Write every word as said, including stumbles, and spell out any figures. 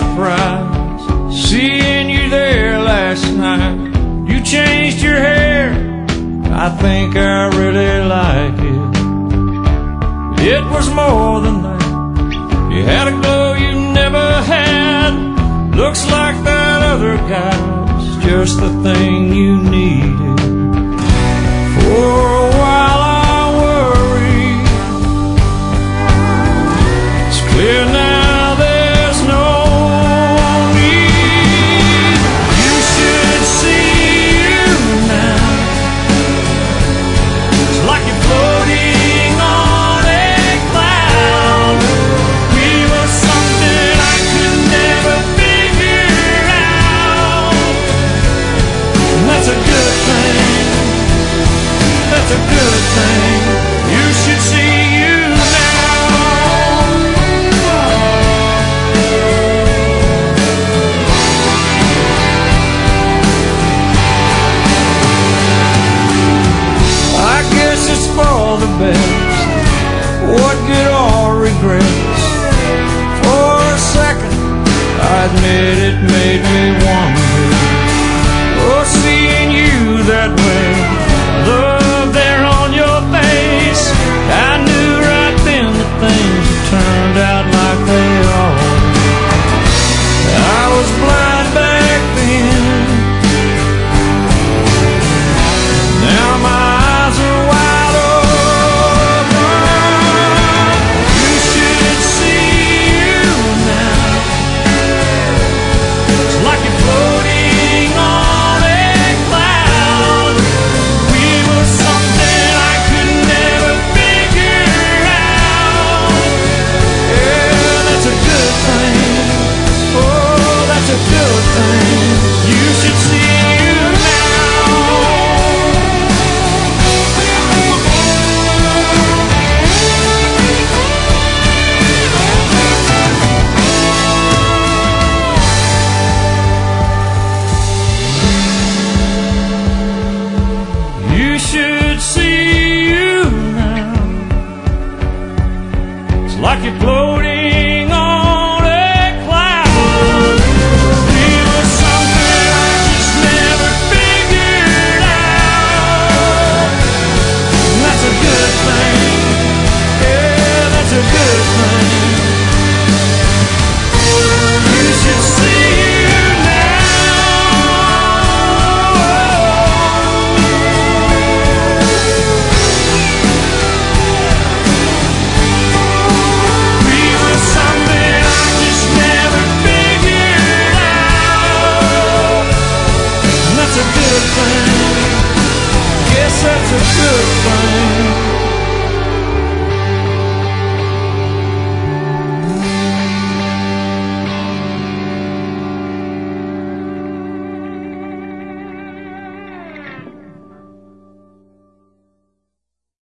surprise seeing you there last night. You changed your hair, I think I really like it. It was more than that. You had a glow you never had. Looks like that other guy's just the thing you needed. For a while I worried. It's clear now there's no need. You should see you now. It's like you're floating on a cloud. We were something I could never figure out. And that's a good thing. That's a good thing. You should see you now. I guess it's for the best. What good are regrets? For a second I admit it made me wonder. Oh, seeing you that way, love there on your face, I knew right then that things had turned out like they are. I was blind back then. Now my eyes are wide open. You should see you now. It's like you're floating on a cloud. We were something I could never figure out. Yeah, that's a good thing. Oh, that's a good thing. You should see you now. You should see you now. It's like you're floating on a cloud. We were something I just never figured out. And that's a good thing. Yeah, that's a good thing. You should see you We were something I just never figured out. And that's a good thing. Yes, that's a good thing.